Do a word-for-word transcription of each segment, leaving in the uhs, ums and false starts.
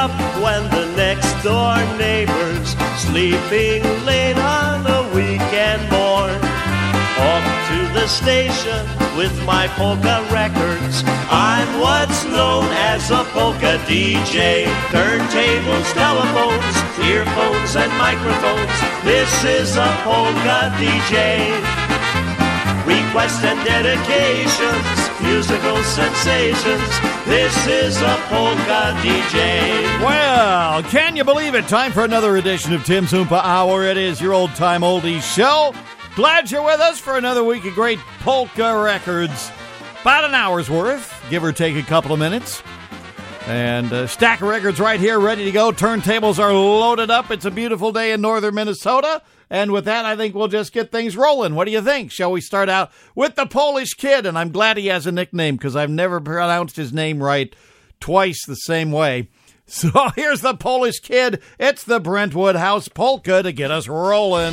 up when the next door neighbor's sleeping late on a weekend morn. Off to the station with my polka records. I'm what's known as a polka D J. Turntables, telephones, earphones, and microphones. This is a polka D J. Requests and dedications, musical sensations. This is a polka D J. Well, can you believe it? Time for another edition of Tim's Oompa Hour. It is your old-time oldies show. Glad you're with us for another week of great polka records. About an hour's worth, give or take a couple of minutes. And a stack of records right here, ready to go. Turntables are loaded up. It's a beautiful day in northern Minnesota. And with that, I think we'll just get things rolling. What do you think? Shall we start out with the Polish Kid? And I'm glad he has a nickname because I've never pronounced his name right twice the same way. So here's the Polish Kid. It's the Brentwood House Polka to get us rolling.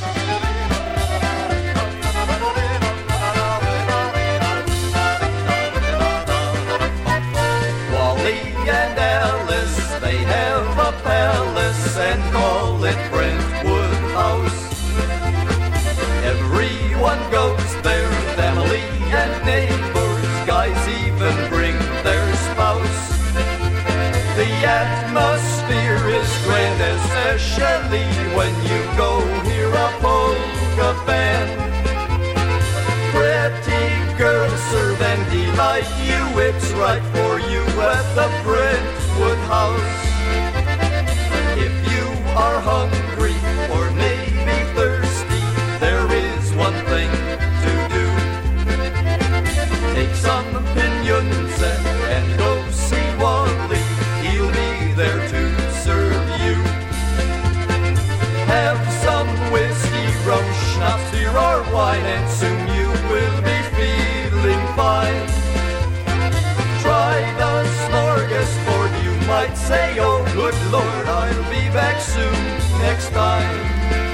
Wally and Alice, they have a palace and call it Brentwood House. Everyone goes there, family and neighbors, guys even bring their spouse. The atmosphere is grand, especially when you go hear a polka band. Pretty girls serve and delight you, it's right for you at the Brentwood House. If you are hungry or maybe thirsty, there is one thing to do. Take some opinions and, and go see Wally. He'll be there to serve you. Have some whiskey, rum, schnapps, beer or wine, and soon you will be feeling fine. Try the smorgasbord, you might say, oh good Lord, I'll be back soon next time.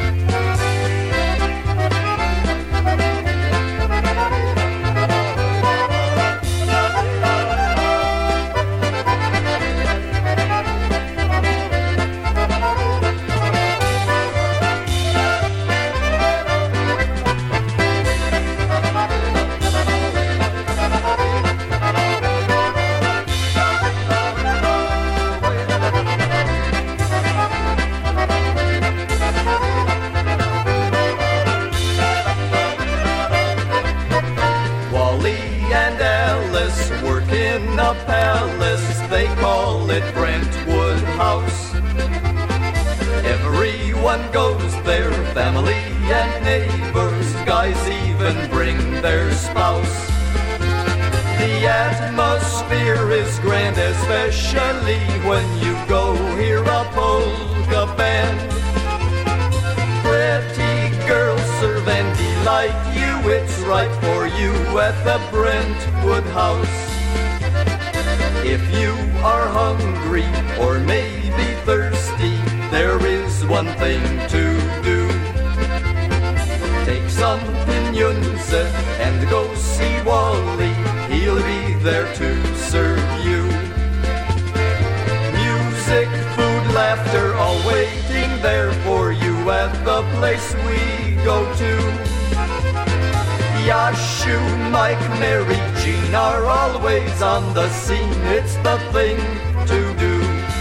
In a palace, they call it Brentwood House. Everyone goes there, family and neighbors, guys even bring their spouse. The atmosphere is grand, especially when you go hear a polka band. Pretty girls serve and delight you, it's right for you at the Brentwood House. If you are hungry or maybe thirsty, there is one thing to do. Take some opinions and go see Wally. He'll be there to serve you. Music, food, laughter, all waiting there for you at the place we go to. Yashu, Mike, Mary, Jean are always on the scene. It's the thing to do.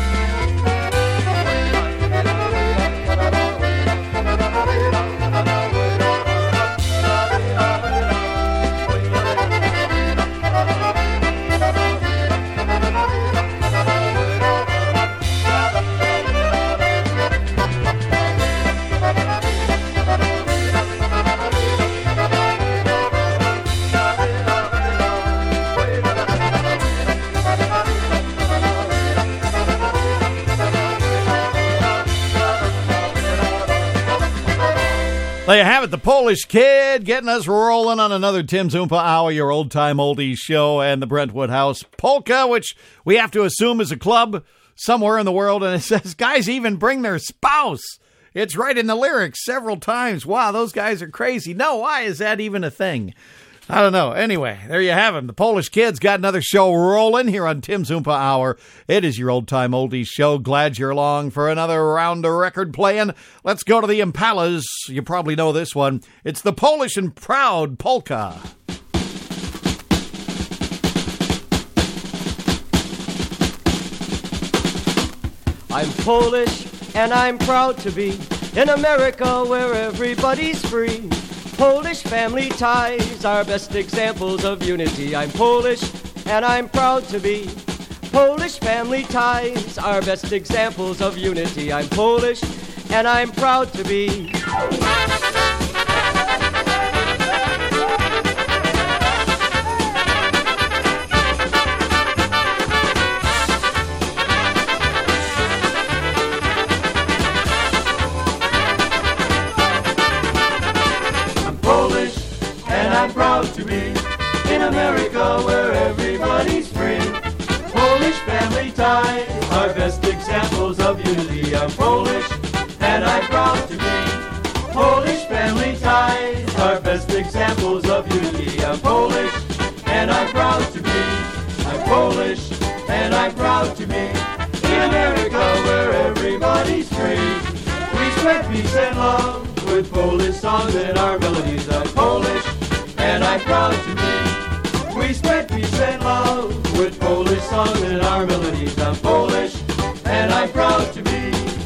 There you have it, the Polish Kid getting us rolling on another Tim's Oompa Hour, your old-time oldies show, and the Brentwood House Polka, which we have to assume is a club somewhere in the world, and it says guys even bring their spouse. It's right in the lyrics several times. Wow, those guys are crazy. No, why is that even a thing? I don't know. Anyway, there you have it. The Polish Kids got another show rolling here on Tim's Oompa Hour. It is your old-time oldies show. Glad you're along for another round of record playing. Let's go to the Impalas. You probably know this one. It's the Polish and Proud Polka. I'm Polish and I'm proud to be in America where everybody's free. Polish family ties are best examples of unity. I'm Polish and I'm proud to be. Polish family ties are best examples of unity. I'm Polish and I'm proud to be. I'm proud to be in America where everybody's free. Polish family ties are best examples of unity. I'm Polish and I'm proud to be. Polish family ties are best examples of unity. I'm Polish and I'm proud to be. I'm Polish and I'm proud to be in America where everybody's free. We spread peace and love with Polish songs and our melodies. I'm Polish and I'm proud to be. We spread peace and love with Polish songs and our melodies. I'm Polish and I'm proud to be.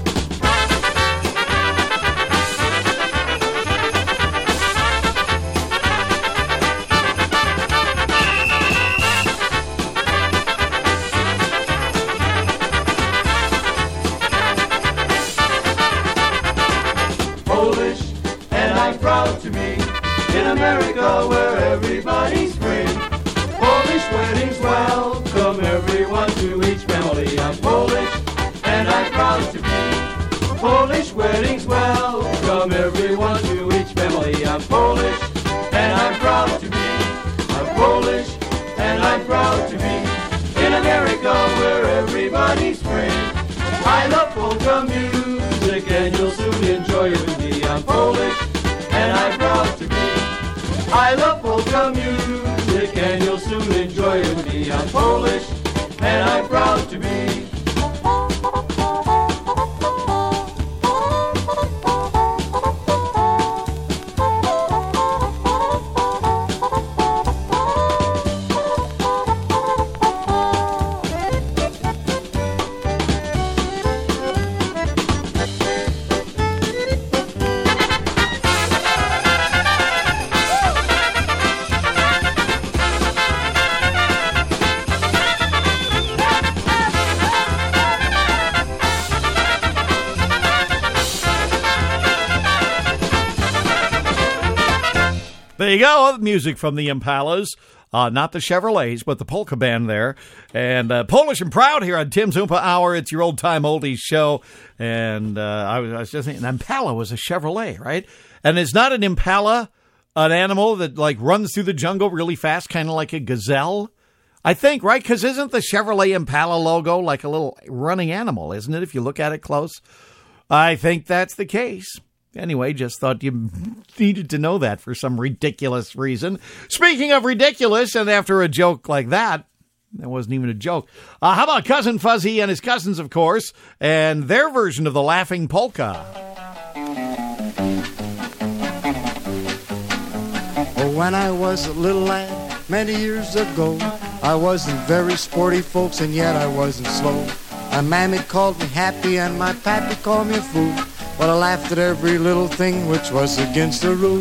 Polish and I'm proud to be. In America where everybody's free. Polish weddings welcome everyone to each family. I'm Polish and I'm proud to be. Polish weddings welcome everyone to each family. I'm Polish and I'm proud to be. I'm Polish and I'm proud to be. In America where everybody's free. I love polka music and you'll soon enjoy it with me. I'm Polish and I'm proud to be. I love polka music and you'll soon enjoy it with me. I'm Polish and I'm proud to be. There you go, music from the Impalas. Uh, not the Chevrolets, but the polka band there. And uh, Polish and Proud here on Tim's Oompa Hour. It's your old-time oldies show. And uh, I, was, I was just thinking, an Impala was a Chevrolet, right? And is not an Impala an animal that, like, runs through the jungle really fast, kind of like a gazelle? I think, right? Because isn't the Chevrolet Impala logo like a little running animal, isn't it, if you look at it close? I think that's the case. Anyway, just thought you needed to know that for some ridiculous reason. Speaking of ridiculous, and after a joke like that, that wasn't even a joke. Uh, how about Cousin Fuzzy and his cousins, of course, and their version of the Laughing Polka? Oh, when I was a little lad many years ago, I wasn't very sporty, folks, and yet I wasn't slow. My mammy called me happy and my pappy called me a fool. But I laughed at every little thing which was against the rule.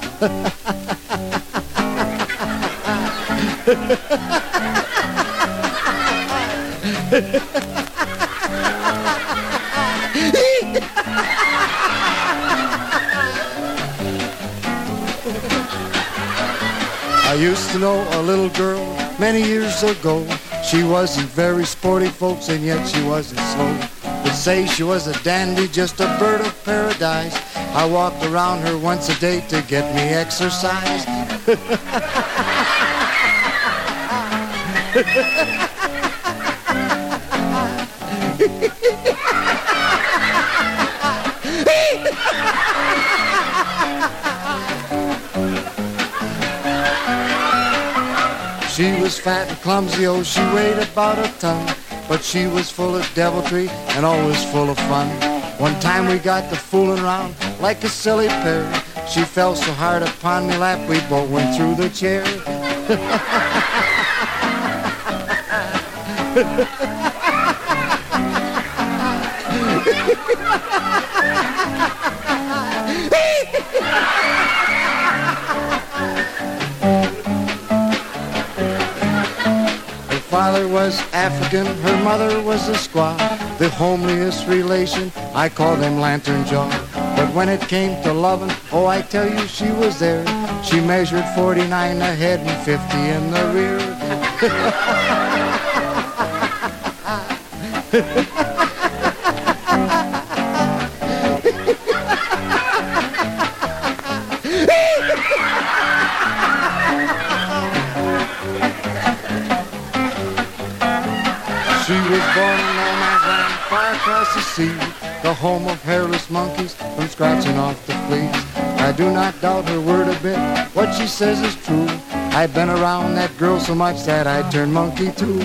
I used to know a little girl many years ago. She wasn't very sporty, folks, and yet she wasn't slow. Would say she was a dandy, just a bird of paradise. I walked around her once a day to get me exercise. was fat and clumsy, oh, she weighed about a ton. But she was full of deviltry and always full of fun. One time we got to fooling around like a silly pair. She fell so hard upon me lap, we both went through the chair. Her father was African, her mother was a squaw. The homeliest relation, I called him Lantern Jaw. But when it came to loving, oh, I tell you, she was there. She measured forty-nine ahead and fifty in the rear. She was born in no man's land, far across the sea, the home of hairless monkeys from scratching off the fleas. I do not doubt her word a bit, what she says is true. I've been around that girl so much that I turned monkey too.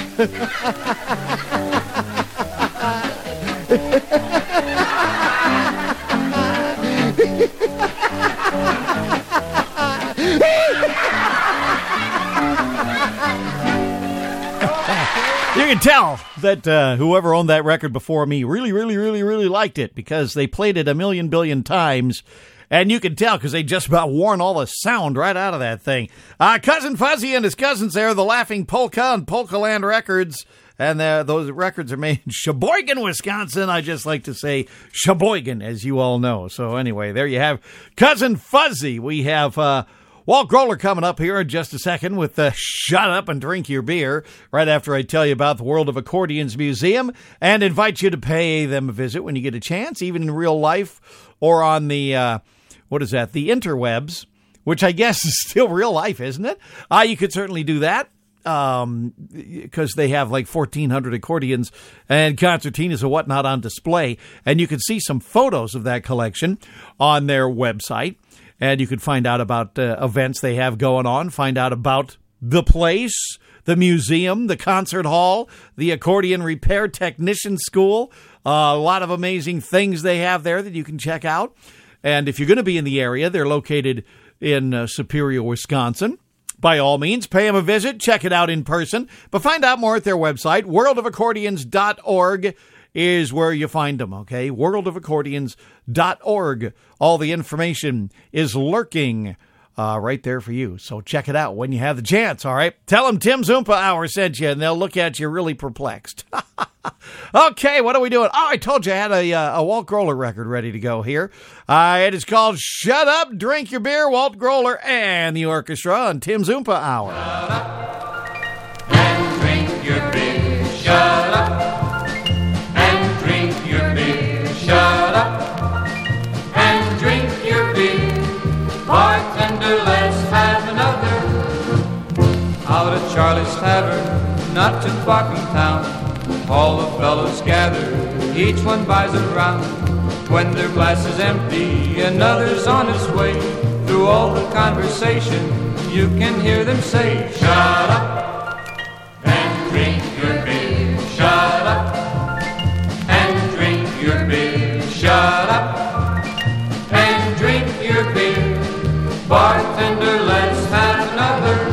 You can tell that uh, whoever owned that record before me really, really, really, really liked it because they played it a million billion times. And you can tell because they just about worn all the sound right out of that thing. Uh, Cousin Fuzzy and his cousins there, the Laughing Polka and Polka Land Records. And uh, those records are made in Sheboygan, Wisconsin. I just like to say Sheboygan, as you all know. So anyway, there you have Cousin Fuzzy. We have uh, Walt Growler coming up here in just a second with uh, Shut Up and Drink Your Beer, right after I tell you about the World of Accordions Museum and invite you to pay them a visit when you get a chance, even in real life or on the, uh, what is that, the interwebs, which I guess is still real life, isn't it? Uh, you could certainly do that. Um, because they have like fourteen hundred accordions and concertinas and whatnot on display. And you can see some photos of that collection on their website. And you can find out about uh, events they have going on, find out about the place, the museum, the concert hall, the accordion repair technician school. Uh, a lot of amazing things they have there that you can check out. And if you're going to be in the area, they're located in uh, Superior, Wisconsin. By all means, pay them a visit, check it out in person, but find out more at their website. world of accordions dot org is where you find them, okay? world of accordions dot org. All the information is lurking uh, right there for you, so check it out when you have the chance, all right? Tell them Tim Zumpa Hour sent you, and they'll look at you really perplexed. Okay, what are we doing? Oh, I told you I had a, uh, a Walt Growler record ready to go here. Uh, it is called Shut Up, Drink Your Beer, Walt Growler and the orchestra on Tim Zumpa Hour. Shut up and drink your beer. Shut up and drink your beer. Shut up and drink your beer. Bartender, let's have another. Out at Charlie's Tavern, not too far from town. All the fellows gather, each one buys a round. When their glass is empty, another's on its way. Through all the conversation, you can hear them say, shut up and drink your beer. Shut up and drink your beer. Shut up and drink your beer. Bartender, let's have another.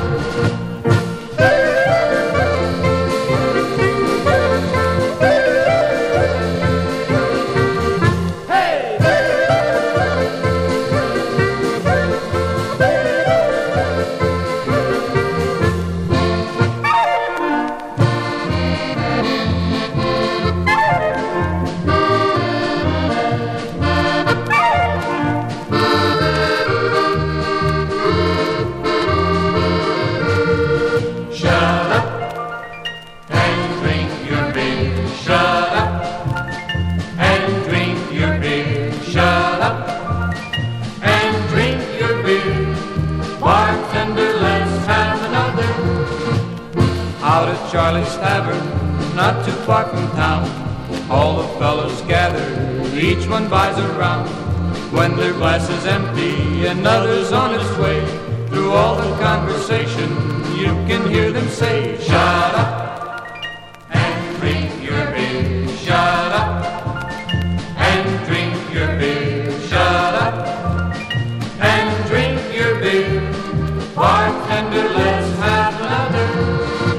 Charlie's Tavern, not too far from town. All the fellows gather, each one buys a round. When their glass is empty, another's on its way. Through all the conversation, you can hear them say, shut up and drink your beer. Shut up and drink your beer. Shut up and drink your beer. Bartender, let's have another.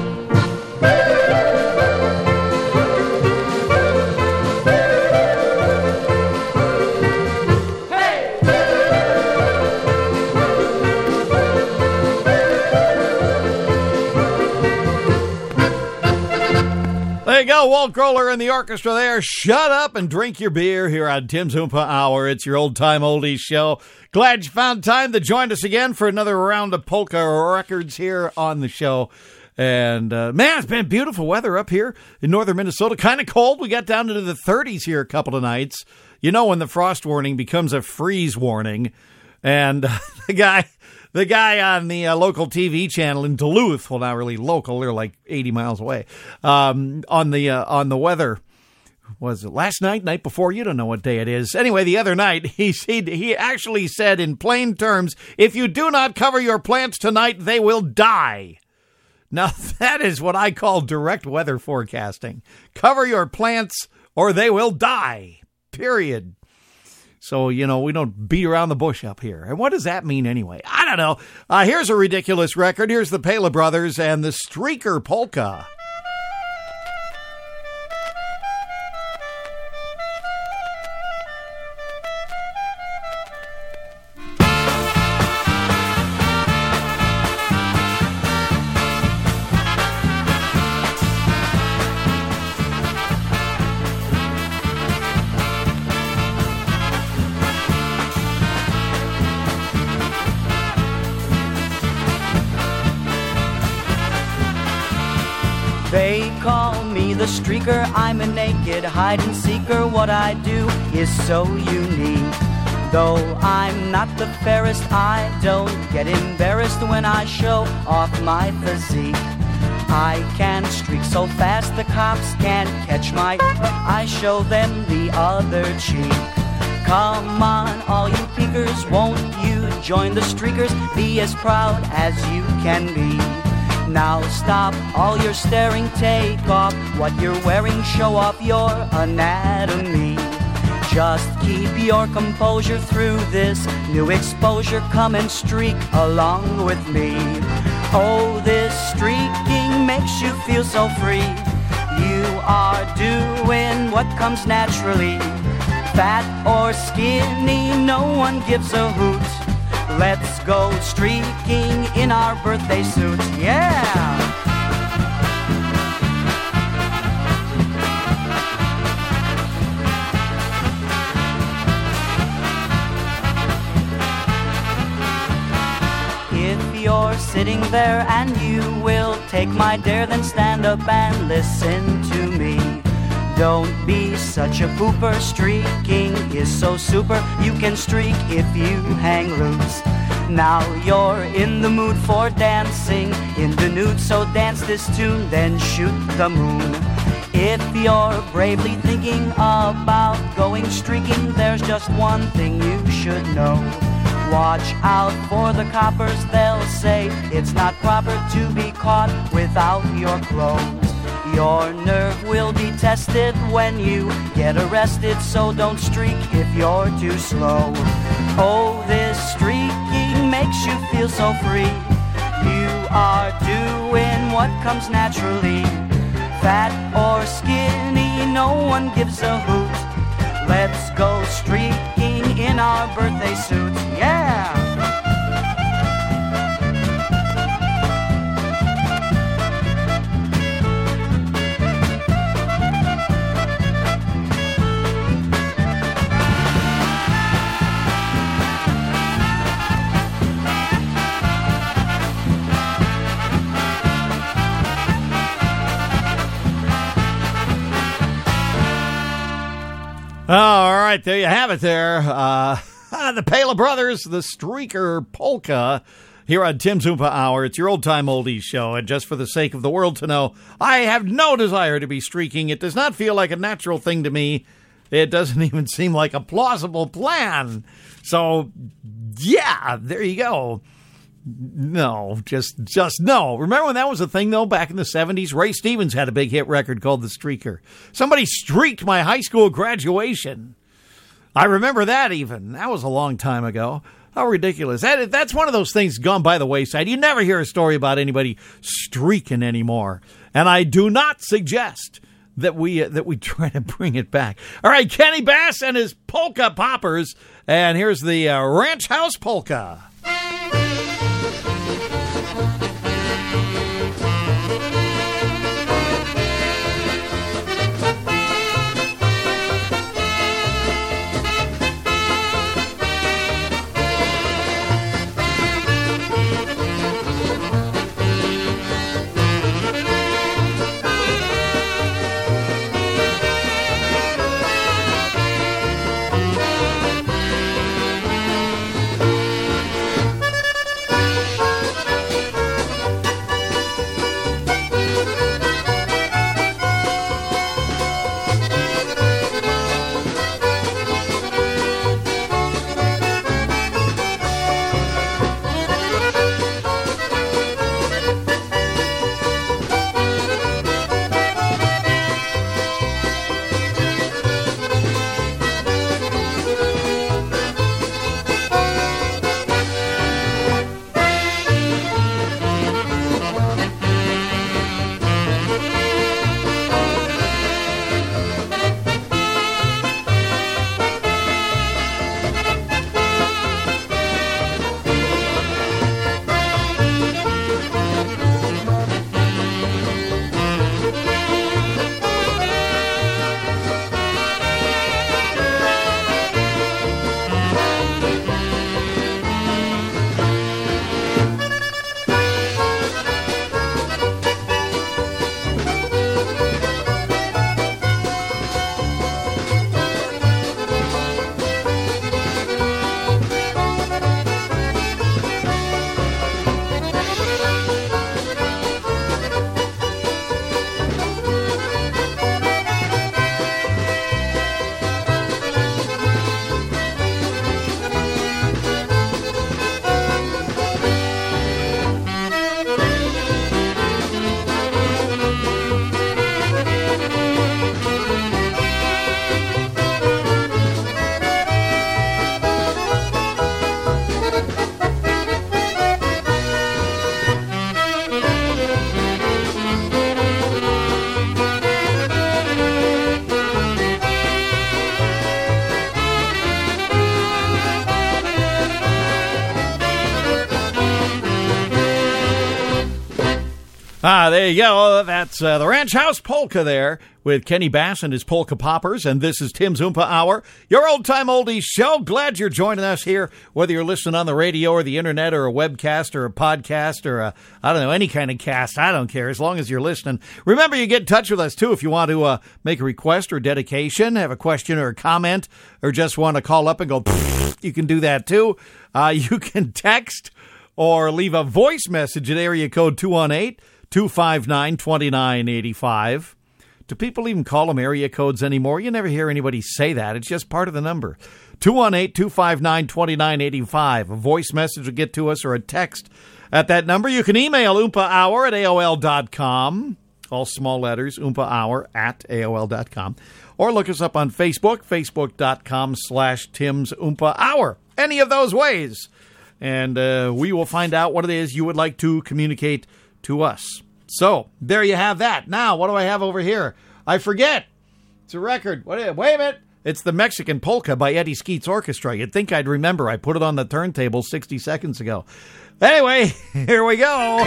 There you go, Walt Grohler and the orchestra there. Shut up and drink your beer here on Tim's Oompa Hour. It's your old-time oldies show. Glad you found time to join us again for another round of polka records here on the show. And, uh, man, it's been beautiful weather up here in northern Minnesota. Kind of cold. We got down into the thirties here a couple of nights. You know when the frost warning becomes a freeze warning. And uh, the guy... The guy on the uh, local T V channel in Duluth, well, not really local, they're like eighty miles away, um, on the uh, on the weather, was it last night, night before? You don't know what day it is. Anyway, the other night, he, he, he actually said in plain terms, if you do not cover your plants tonight, they will die. Now, that is what I call direct weather forecasting. Cover your plants or they will die, period. So, you know, we don't beat around the bush up here. And what does that mean anyway? I don't know. Uh, here's a ridiculous record. Here's the Pala Brothers and the Streaker Polka. They call me the streaker, I'm a naked hide-and-seeker. What I do is so unique. Though I'm not the fairest, I don't get embarrassed when I show off my physique. I can streak so fast the cops can't catch my... I show them the other cheek. Come on, all you peekers, won't you join the streakers? Be as proud as you can be. Now stop all your staring, take off what you're wearing, show off your anatomy. Just keep your composure through this new exposure, come and streak along with me. Oh, this streaking makes you feel so free. You are doing what comes naturally. Fat or skinny, no one gives a hoot. Let's go streaking in our birthday suits, yeah! If you're sitting there and you will take my dare, then stand up and listen to me. Don't be such a pooper, streaking is so super. You can streak if you hang loose. Now you're in the mood for dancing in the nude, so dance this tune, then shoot the moon. If you're bravely thinking about going streaking, there's just one thing you should know. Watch out for the coppers, they'll say it's not proper to be caught without your clothes. Your nerve will be tested when you get arrested, so don't streak if you're too slow. Oh, this streaking makes you feel so free. You are doing what comes naturally. Fat or skinny, no one gives a hoot. Let's go streaking in our birthday suits, yeah! All right, there you have it there. Uh, the Pala Brothers, the Streaker Polka, here on Tim's Oompa Hour. It's your old-time oldies show, and just for the sake of the world to know, I have no desire to be streaking. It does not feel like a natural thing to me. It doesn't even seem like a plausible plan. So, yeah, there you go. No, just just no. Remember when that was a thing, though, back in the seventies? Ray Stevens had a big hit record called The Streaker. Somebody streaked my high school graduation. I remember that even. That was a long time ago. How ridiculous. That, that's one of those things gone by the wayside. You never hear a story about anybody streaking anymore. And I do not suggest that we uh, that we try to bring it back. All right, Kenny Bass and his Polka Poppers. And here's the uh, Ranch House Polka. Ah, there you go. That's uh, the Ranch House Polka there with Kenny Bass and his Polka Poppers. And this is Tim's Oompa Hour, your old-time oldies show. Glad you're joining us here, whether you're listening on the radio or the internet or a webcast or a podcast or a, I don't know, any kind of cast. I don't care, as long as you're listening. Remember, you get in touch with us, too, if you want to uh, make a request or dedication, have a question or a comment, or just want to call up and go, you can do that, too. Uh, you can text or leave a voice message at area code two one eight, two five nine, two nine eight five. Do people even call them area codes anymore? You never hear anybody say that. It's just part of the number. two one eight, two five nine, two nine eight five. A voice message will get to us or a text at that number. You can email Oompa Hour at A O L dot com. All small letters, Oompa Hour at A O L dot com. Or look us up on Facebook, facebook.com slash Tim's Oompa Hour. Any of those ways. And uh, we will find out what it is you would like to communicate to us. So, there you have that. Now, what do I have over here? I forget. It's a record. What is it? Wait a minute. It's the Mexican Polka by Eddie Skeets Orchestra. You'd think I'd remember. I put it on the turntable sixty seconds ago. Anyway, here we go.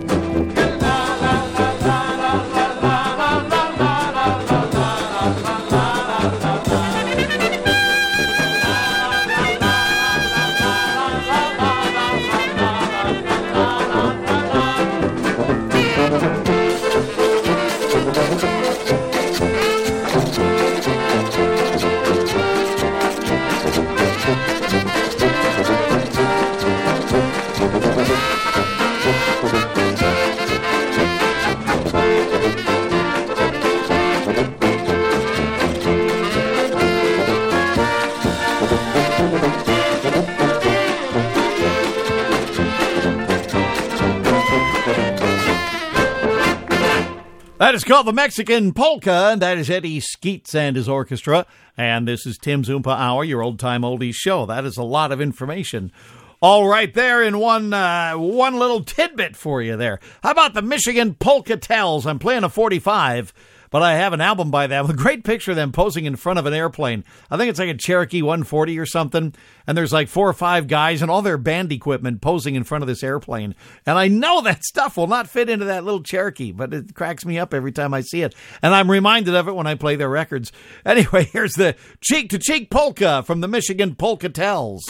That is called the Mexican Polka, and that is Eddie Skeets and his orchestra. And this is Tim's Oompa Hour, your old-time oldies show. That is a lot of information. All right there in one uh, one little tidbit for you there. How about the Michigan Polka Tells? I'm playing a forty-five, but I have an album by them. A great picture of them posing in front of an airplane. I think it's like a Cherokee one forty or something. And there's like four or five guys and all their band equipment posing in front of this airplane. And I know that stuff will not fit into that little Cherokee, but it cracks me up every time I see it. And I'm reminded of it when I play their records. Anyway, here's the Cheek to Cheek Polka from the Michigan Polka Tells.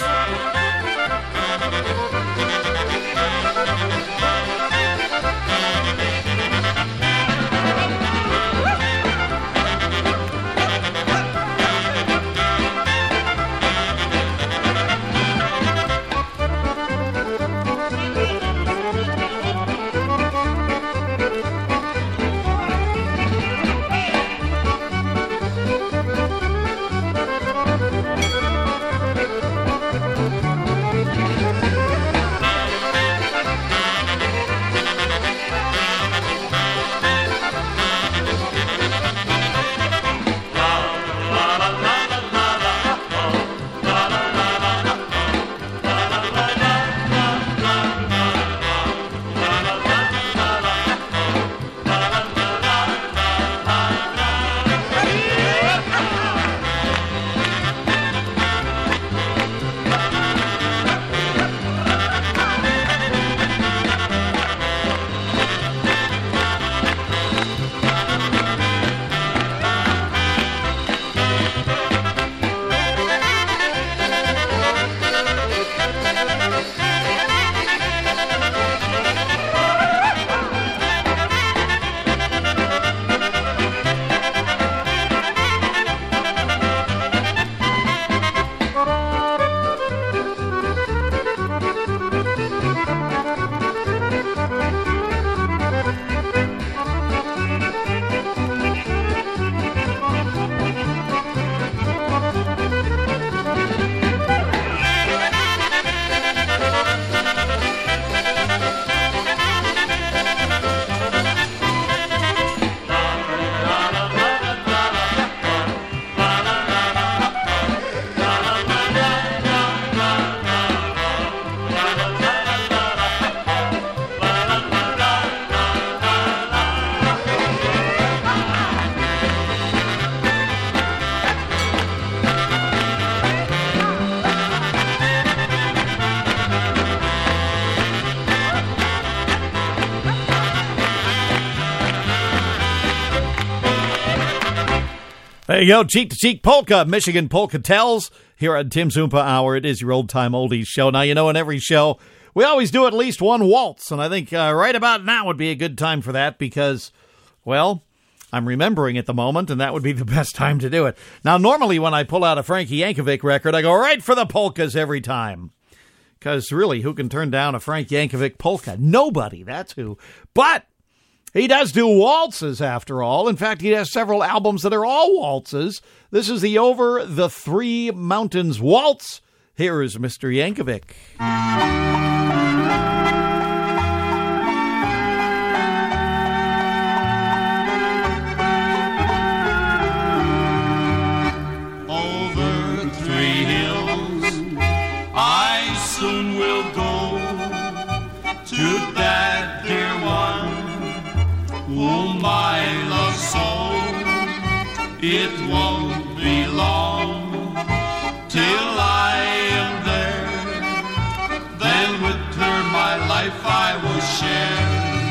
There you go, Cheek to Cheek Polka, Michigan Polka Tells, here on Tim's Oompa Hour. It is your old-time oldies show. Now, you know, in every show, we always do at least one waltz, and I think uh, right about now would be a good time for that because, well, I'm remembering at the moment, and that would be the best time to do it. Now, normally when I pull out a Frankie Yankovic record, I go right for the polkas every time. Because really, who can turn down a Frank Yankovic polka? Nobody, that's who. But he does do waltzes, after all. In fact, he has several albums that are all waltzes. This is the Over the Three Mountains Waltz. Here is Mister Yankovic. Over three hills, I soon will go to that dear one whom I love so. It won't be long till I am there. Then with her my life I will share.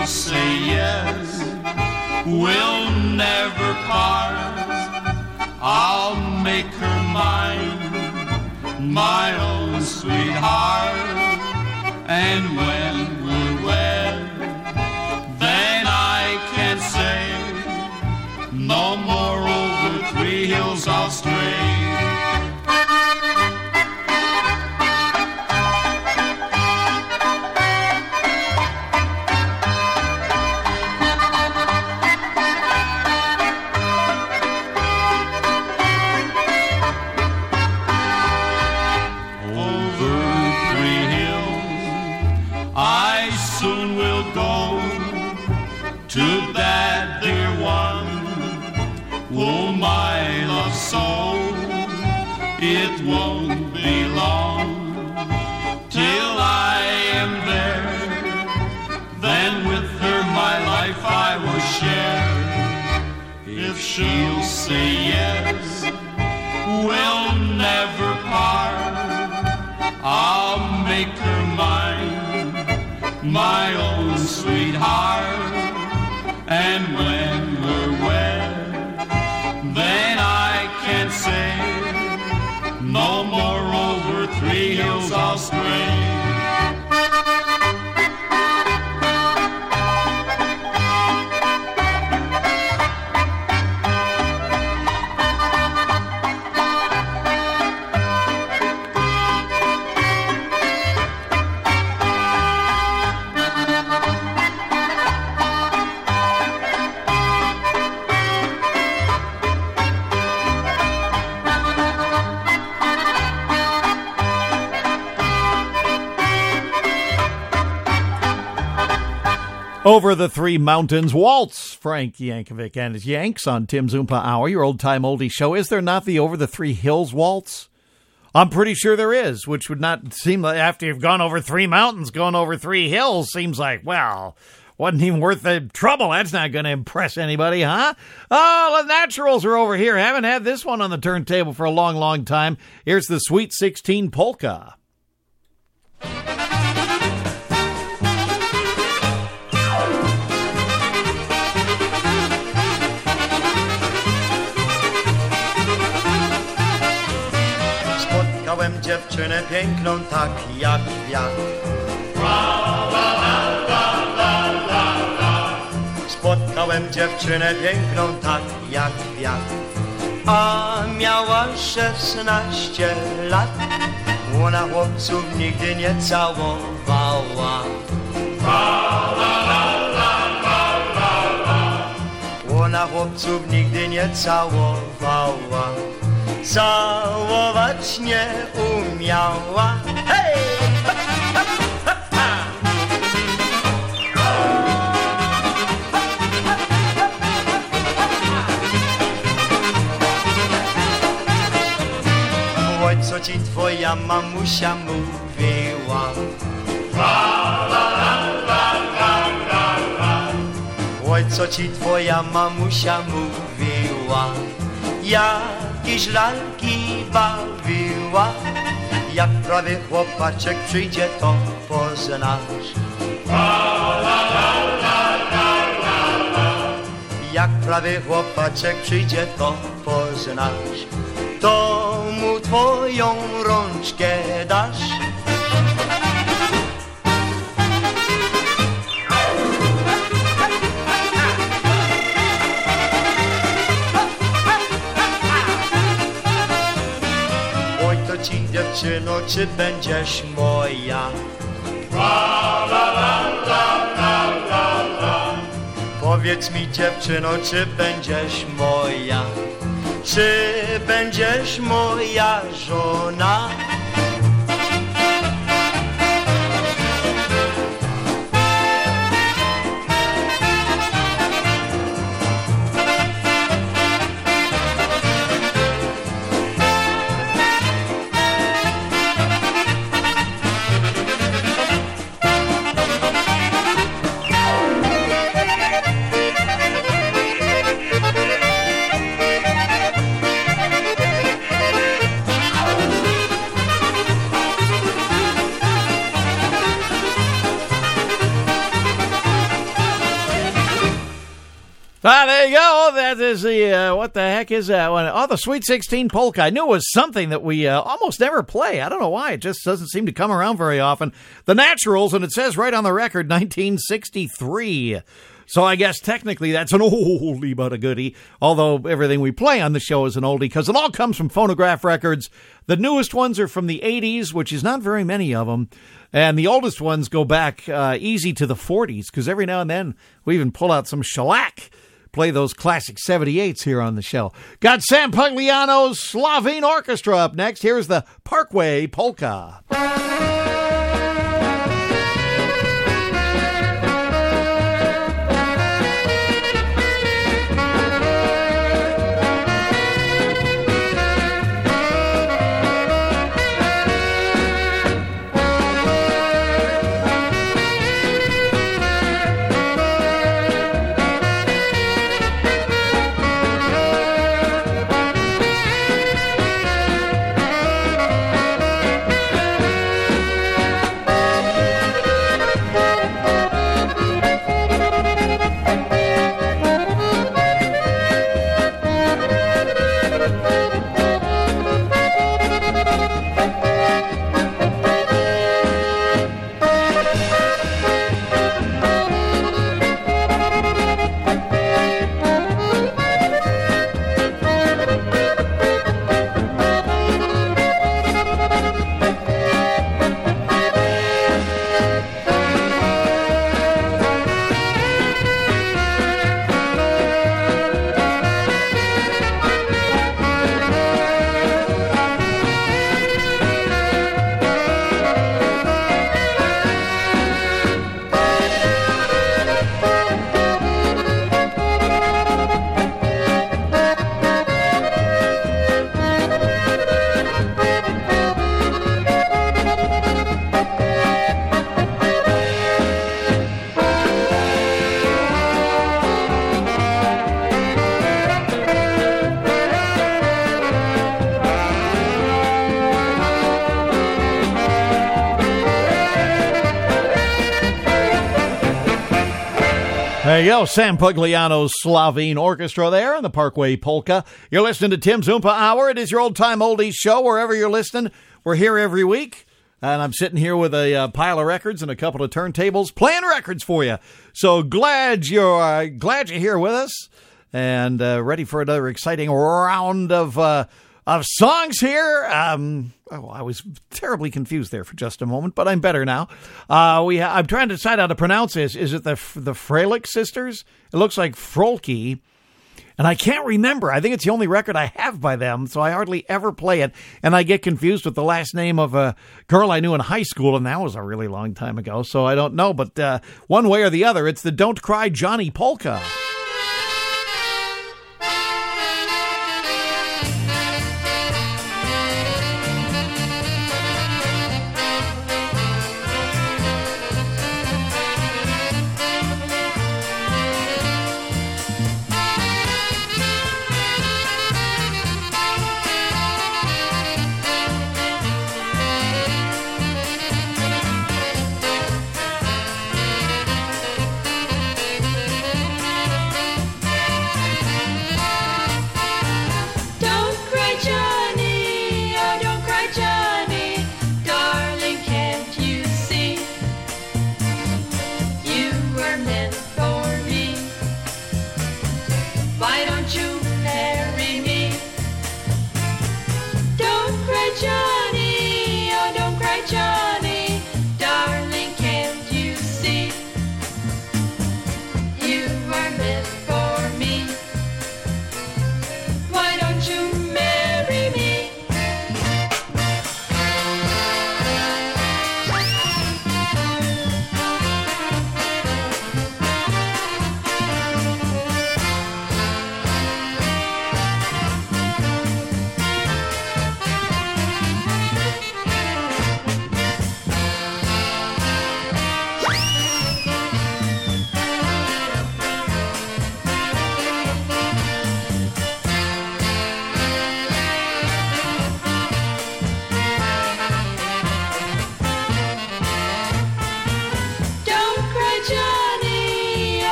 she'll say yes, we'll never part. I'll make her mine, my own sweetheart. And when we're wed, then I can say, no more over three hills I'll stray. To that dear one, oh my love soul, it won't be long till I am there. Then with her my life I will share. If she'll say yes, we'll never part. I'll make her mine, my own sweetheart. And when we're wed, then I can say, no more over three hills I'll stray. Over the Three Mountains Waltz, Frank Yankovic and his Yanks on Tim's Oompa Hour, your old-time oldie show. Is there not the Over the Three Hills Waltz? I'm pretty sure there is, which would not seem like, after you've gone over three mountains, going over three hills seems like, well, wasn't even worth the trouble. That's not going to impress anybody, huh? Oh, the Naturals are over here. Haven't had this one on the turntable for a long, long time. Here's the Sweet sixteen Polka. Spotkałem dziewczynę piękną, tak jak wiatr. Spotkałem dziewczynę piękną, tak jak wiatr. A miała szesnaście lat. Ona chłopców nigdy nie całowała. Ona chłopców nigdy nie całowała. Całować nie umiała. Hej! Oj, co ci twoja mamusia mówiła? Oj, co ci twoja mamusia mówiła? Jakieś lalki bawiła. Jak prawie chłopaczek przyjdzie, to poznasz. Jak prawie chłopaczek przyjdzie, to poznasz. To mu twoją rączkę dasz. Oj, to ci dziewczyno, czy będziesz moja? Powiedz mi dziewczyno, czy będziesz moja? Czy będziesz moja żona? Ah, there you go. That is the, uh, what the heck is that one? Oh, the Sweet sixteen Polka. I knew it was something that we uh, almost never play. I don't know why. It just doesn't seem to come around very often. The Naturals, and it says right on the record, nineteen sixty-three. So I guess technically that's an oldie but a goodie, although everything we play on the show is an oldie because it all comes from phonograph records. The newest ones are from the eighties, which is not very many of them. And the oldest ones go back uh, easy to the forties because every now and then we even pull out some shellac, play those classic seventy-eights here on the show. Got Sam Pugliano's Slovene Orchestra up next. Here's the Parkway Polka. There you go, Sam Pugliano's Slovene Orchestra there in the Parkway Polka. You're listening to Tim's Oompa Hour. It is your old-time oldies show. Wherever you're listening, we're here every week. And I'm sitting here with a uh, pile of records and a couple of turntables playing records for you. So glad you're, uh, glad you're here with us and uh, ready for another exciting round of uh, of songs here. Um, oh, I was terribly confused there for just a moment, but I'm better now. Uh, we ha- I'm trying to decide how to pronounce this. Is it the the Freilich sisters? It looks like Frolke. And I can't remember. I think it's the only record I have by them, so I hardly ever play it. And I get confused with the last name of a girl I knew in high school, and that was a really long time ago, so I don't know. But uh, one way or the other, it's the Don't Cry Johnny Polka.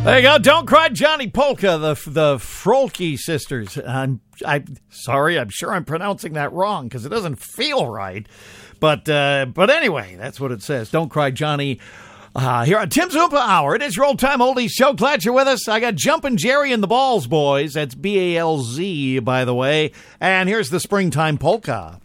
There you go. Don't Cry Johnny Polka, the the Frolke sisters. I'm I'm sorry. I'm sure I'm pronouncing that wrong because it doesn't feel right. But uh, but anyway, that's what it says. Don't Cry Johnny. Uh, here on Tim's Oompa Hour. It is your old time oldies show. Glad you're with us. I got Jumpin' Jerry and the Balls Boys. That's B A L Z, by the way. And here's the Springtime Polka.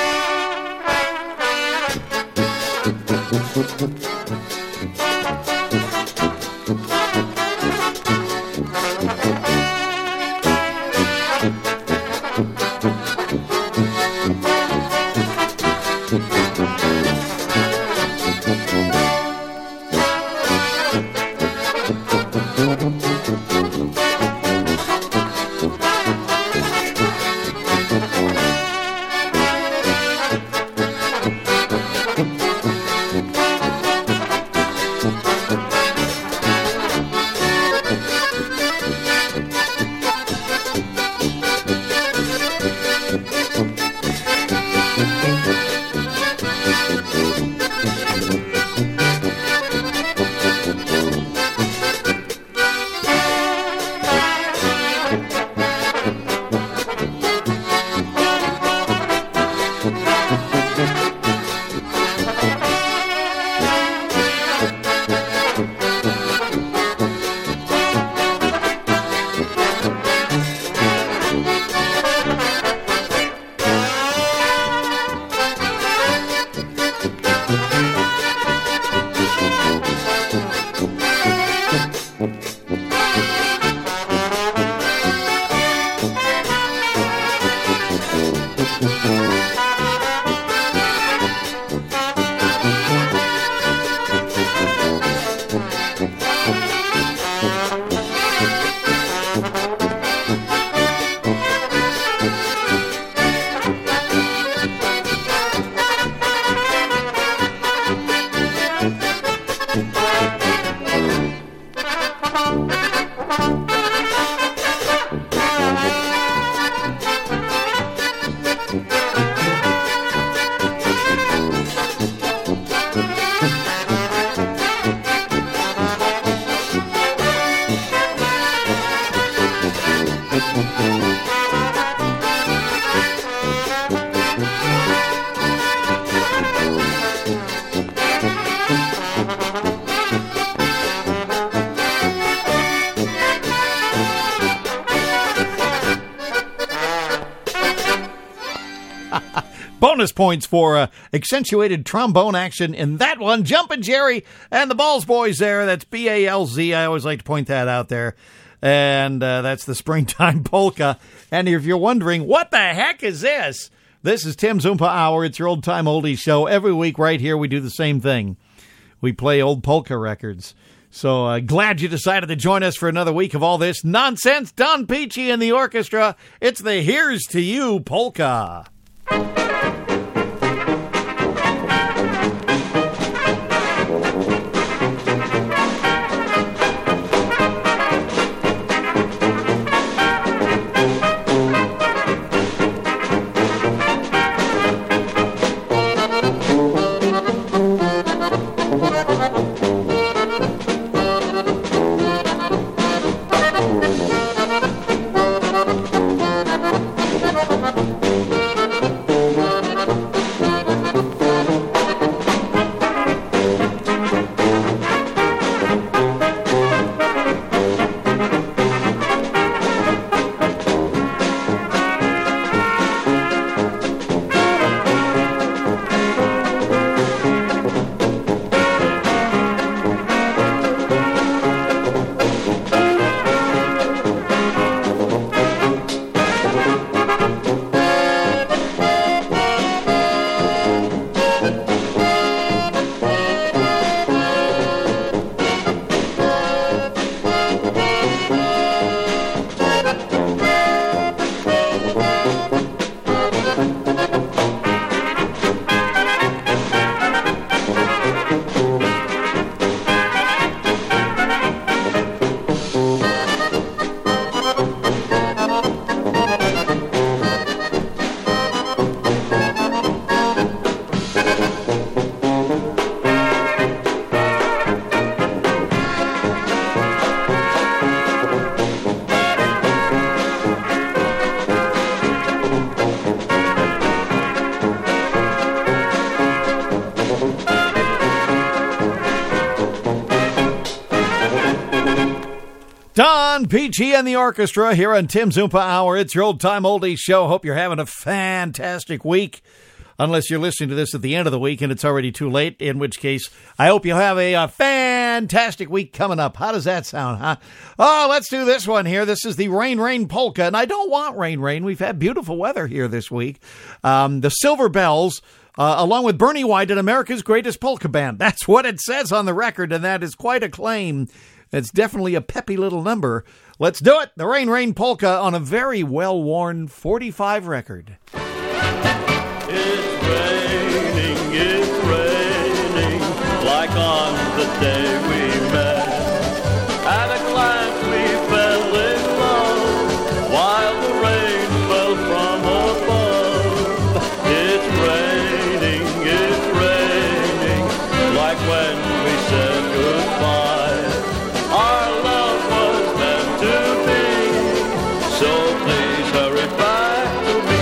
Bonus points for uh, accentuated trombone action in that one. Jumpin' Jerry and the Balls Boys there. That's B A L Z. I always like to point that out there. And uh, that's the Springtime Polka. And if you're wondering, what the heck is this? This is Tim's Oompa Hour. It's your old-time oldies show. Every week right here we do the same thing. We play old polka records. So uh, glad you decided to join us for another week of all this nonsense. Don Peachy and the orchestra. It's the Here's to You Polka. Don Peachy and the orchestra here on Tim's Oompa Hour. It's your old-time oldies show. Hope you're having a fantastic week. Unless you're listening to this at the end of the week and it's already too late, in which case I hope you have a, a fantastic week coming up. How does that sound, huh? Oh, let's do this one here. This is the Rain Rain Polka, and I don't want rain rain. We've had beautiful weather here this week. Um, the Silver Bells, uh, along with Bernie White and America's Greatest Polka Band. That's what it says on the record, and that is quite a claim. It's definitely a peppy little number. Let's do it. The Rain Rain Polka on a very well-worn forty-five record. It's raining, it's raining, like on the day we met. At a glance we fell in love, while the rain fell from above. It's raining, it's raining, like when we said goodbye. Our love was meant to be, so please hurry back to me.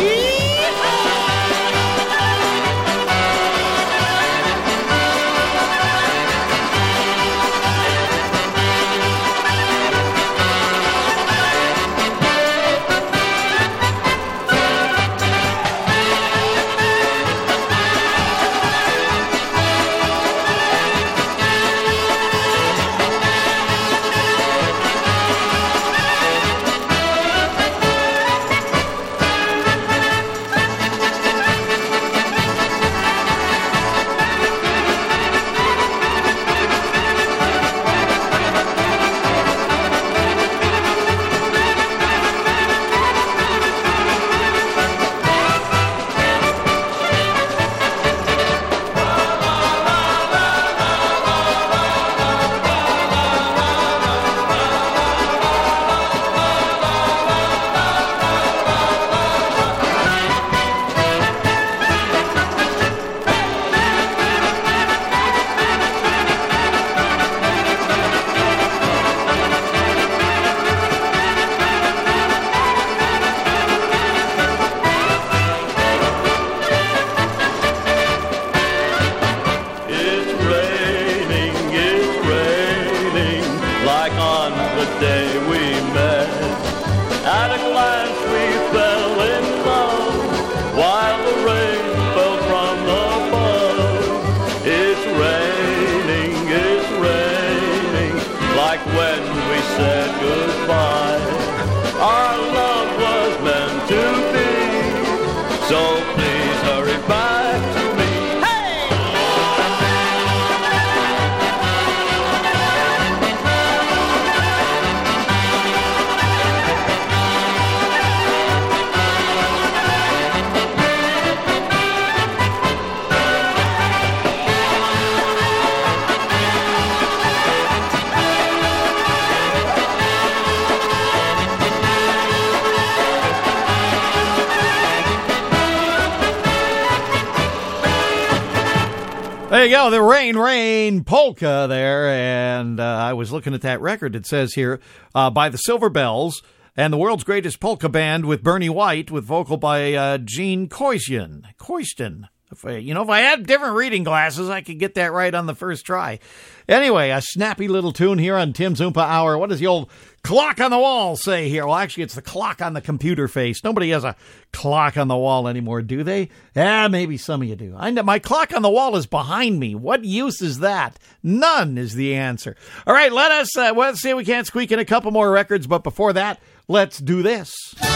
There you go, the Rain Rain Polka there, and uh, I was looking at that record. It says here, uh, by the Silver Bells, and the world's greatest polka band with Bernie White, with vocal by uh, Gene Koistin. Koistin. If I, you know, if I had different reading glasses, I could get that right on the first try. Anyway, a snappy little tune here on Tim's Oompa Hour. What does the old clock on the wall say here? Well, actually, it's the clock on the computer face. Nobody has a clock on the wall anymore, do they? Yeah, maybe some of you do. I know my clock on the wall is behind me. What use is that? None is the answer. All right, let us, uh, let's see if we can't squeak in a couple more records, but before that, let's do this.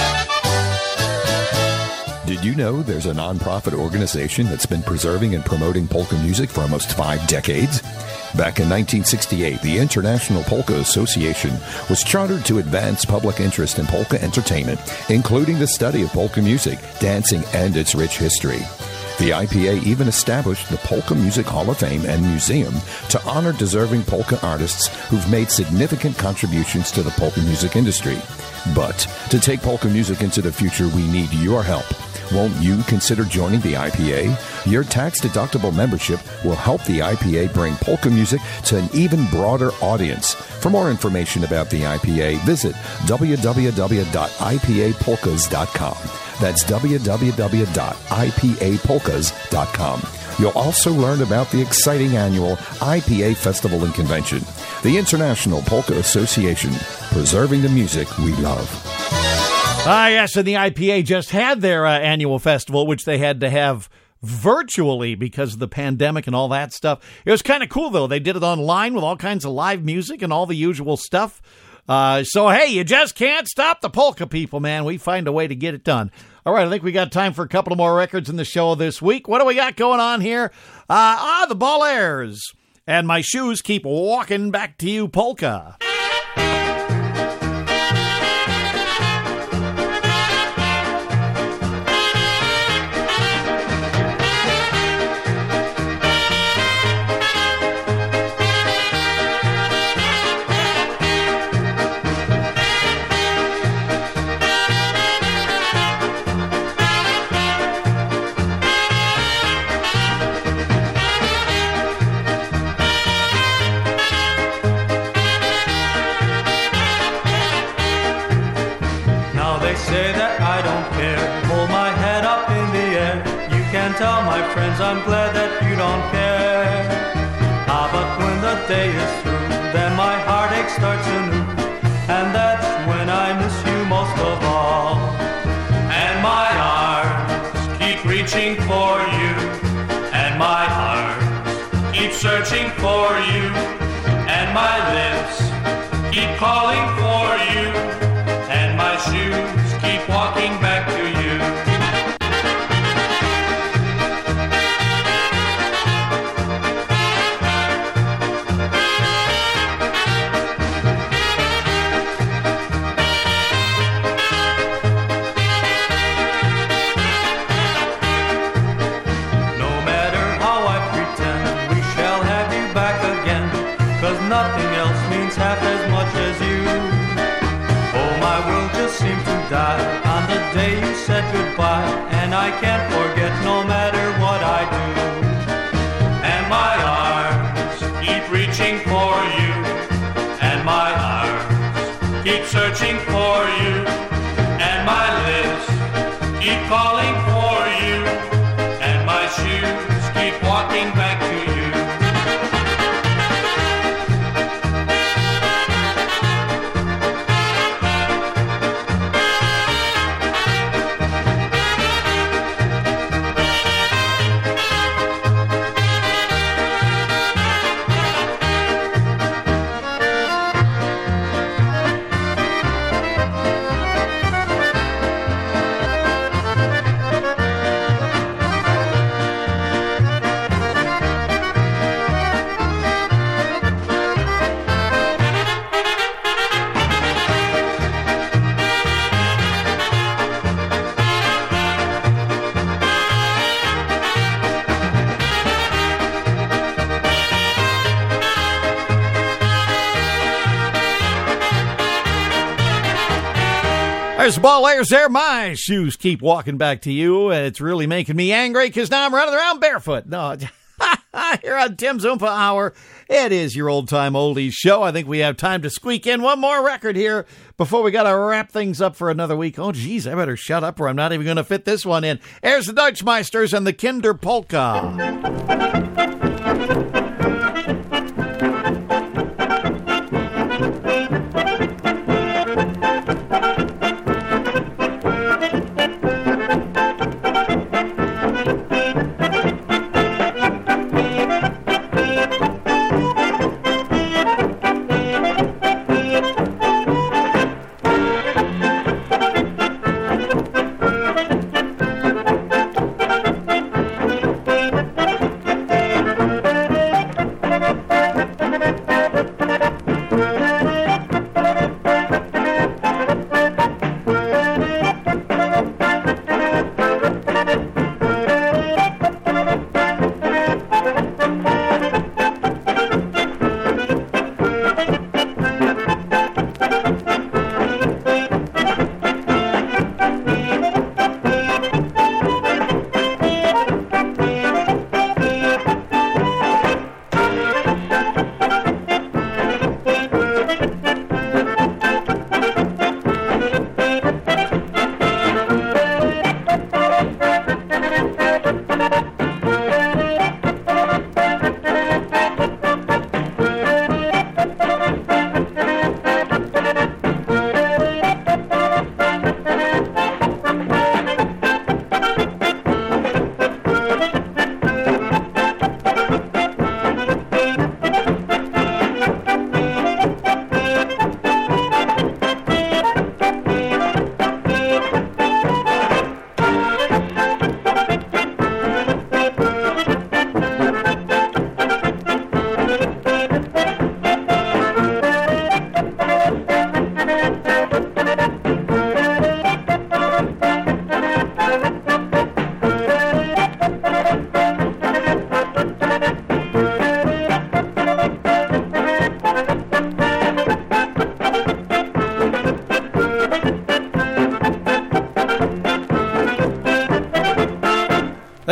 Did you know there's a nonprofit organization that's been preserving and promoting polka music for almost five decades? Back in nineteen sixty-eight, the International Polka Association was chartered to advance public interest in polka entertainment, including the study of polka music, dancing, and its rich history. The I P A even established the Polka Music Hall of Fame and Museum to honor deserving polka artists who've made significant contributions to the polka music industry. But to take polka music into the future, we need your help. Won't you consider joining the I P A? Your tax-deductible membership will help the I P A bring polka music to an even broader audience. For more information about the I P A, visit w w w dot i p a polkas dot com. That's w w w dot i p a polkas dot com. You'll also learn about the exciting annual I P A Festival and Convention, the International Polka Association, preserving the music we love. Ah, yes, and the I P A just had their uh, annual festival, which they had to have virtually because of the pandemic and all that stuff. It was kind of cool, though. They did it online with all kinds of live music and all the usual stuff. Uh, so, hey, you just can't stop the polka people, man. We find a way to get it done. All right, I think we got time for a couple of more records in the show this week. What do we got going on here? Uh, ah, the Ballairs. And My Shoes Keep Walking Back to You polka. Tell my friends I'm glad that you don't care. Ah, but when the day is through, then my heartache starts anew, and that's when I miss you most of all. And my arms keep reaching for you, and my arms keep searching for you, and my lips keep calling for you, and my shoes keep walking back to you. Nothing else means half as much as you. Oh, my world just seemed to die on the day you said goodbye, and I can't forget no matter what I do. And my arms keep reaching for you, and my arms keep searching for you, and my lips keep calling for you, and my shoes keep walking back to you. There's the Ballairs there. My shoes keep walking back to you. It's really making me angry because now I'm running around barefoot. No, here on Tim's Oompa Hour, it is your old-time oldies show. I think we have time to squeak in one more record here before we got to wrap things up for another week. Oh, geez, I better shut up or I'm not even going to fit this one in. Here's the Deutschmeisters and the Kinder Polka.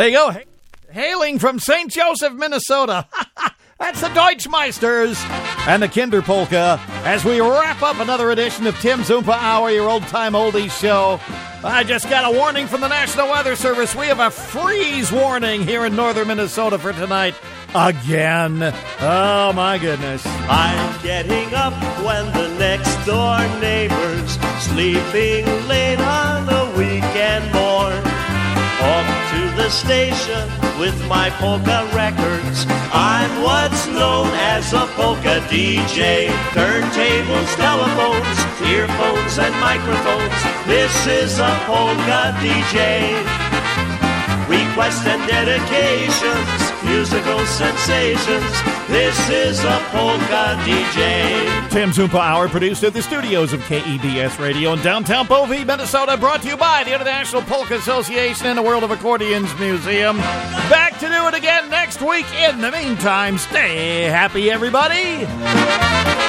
you go. Hailing from Saint Joseph, Minnesota. That's the Deutschmeisters and the Kinder Polka as we wrap up another edition of Tim's Oompa Hour, your old-time oldies show. I just got a warning from the National Weather Service. We have a freeze warning here in northern Minnesota for tonight. Again. Oh, my goodness. I'm getting up when the next door neighbor's sleeping late on a weekend morn. Off to the station with my polka records. I'm what's known as a polka D J. Turntables, telephones, earphones, and microphones. This is a polka D J. Requests and dedications, musical sensations. This is a polka D J. Tim's Oompa Hour, produced at the studios of K E B S Radio in downtown Bovey, Minnesota, brought to you by the International Polka Association and the World of Accordions Museum. Back to do it again next week. In the meantime, stay happy, everybody.